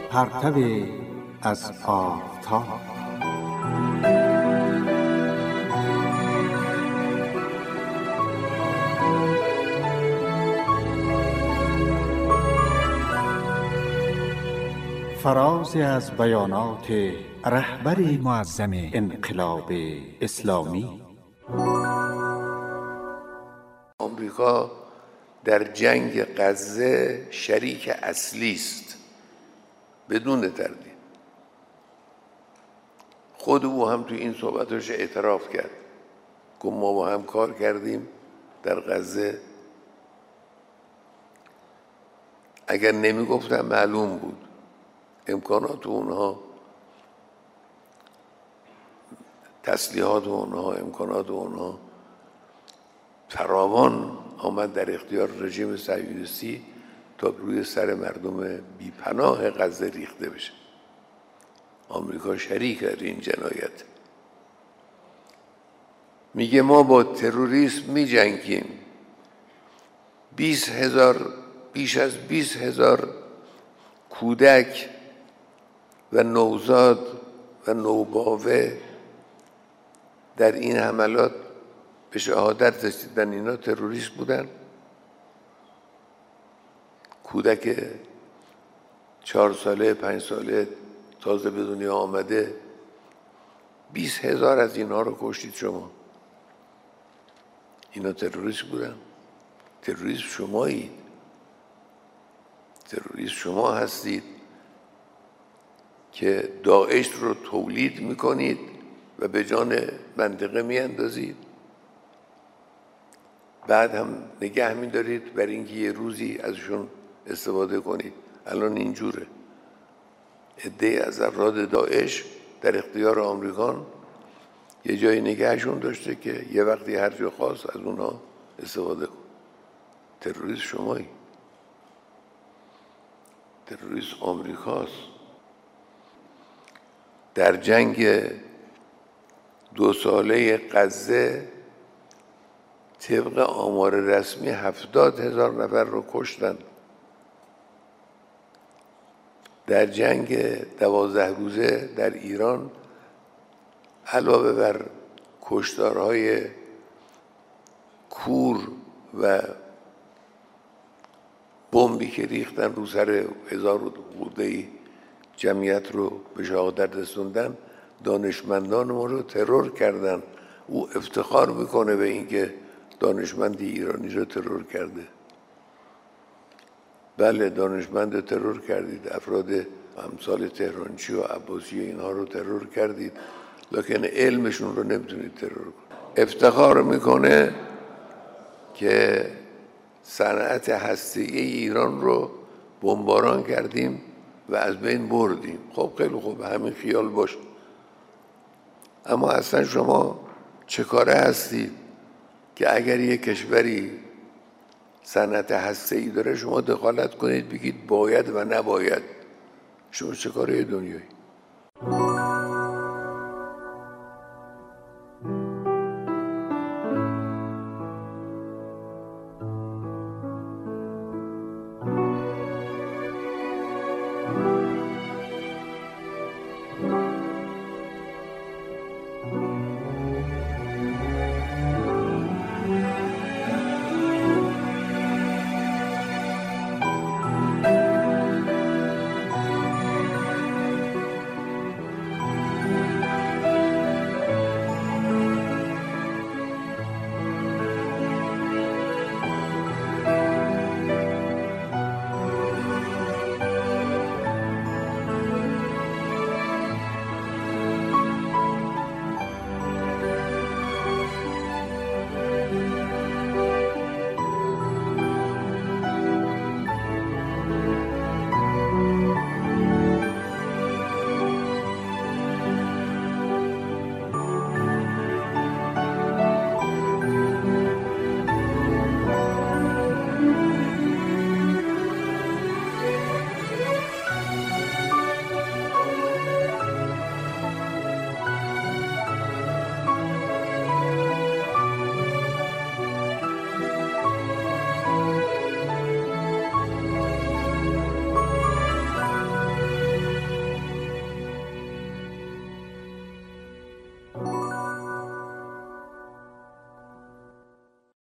پرتو از آفتاب. فرازی از بیانات رهبر معظم انقلاب اسلامی. آمریکا در جنگ غزه شریک اصلی است بدون تردید. خود او هم تو این صحبتش اعتراف کرد که ما با هم کار کردیم در غزه. اگر نمی گفتم معلوم بود امکانات اونها، تسلیحات اونها، امکانات اونها فراوان آمد در اختیار رژیم صهیونیستی تا روی سر مردم بیپناه غزه ریخته بشه. آمریکا شریک در این جنایت. میگه ما با تروریسم میجنگیم. بیش از 20,000 کودک و نوزاد و نوباوه در این حملات به شهادت رسیدن. اینا تروریست بودن. کودک 4 ساله 5 ساله تازه به دنیا آمده، 20,000 از اینها رو کشتید شما. اینا تروریست بودن. تروریست شمایید. تروریست شما هستید که داعش رو تولید میکنید و به جان منطقه میاندازید، بعد هم نگه میدارید برای اینکه یه روزی ازشون استفاده کنید. الان اینجوره. عده از افراد داعش در اختیار آمریکان یه جایی نگهشون داشته که یه وقتی هر جا خواست از اونها استفاده کن. تروریست شمایی. تروریست آمریکاست. در جنگ 2 ساله غزه طبق آمار رسمی 70,000 نفر رو کشتن. در جنگ 12 روزه در ایران علاوه بر کشتارهای کور و بمبی که ریختن رو سر 1000 خرده‌ای جمعیت رو به شهادت رسوندن، دانشمندان ما رو ترور کردن. او افتخار میکنه به اینکه دانشمند ایرانی رو ترور کرده. بله، دانشمند ترور کردید، افراد امثال تهرانچی و عباسی اینها رو ترور کردید، لکن علمشون رو نمیتونید ترور کنید. افتخار میکنه که صنعت هسته‌ای ایران رو بمباران کردیم و از بین بردیم. خب خیلی خوب، همین خیال باشه. اما اصلا شما چه کاره هستید که اگر یک کشوری صنعت هسته‌ای داره شما دخالت کنید بگید باید و نباید؟ شما چه کاره دنیایی؟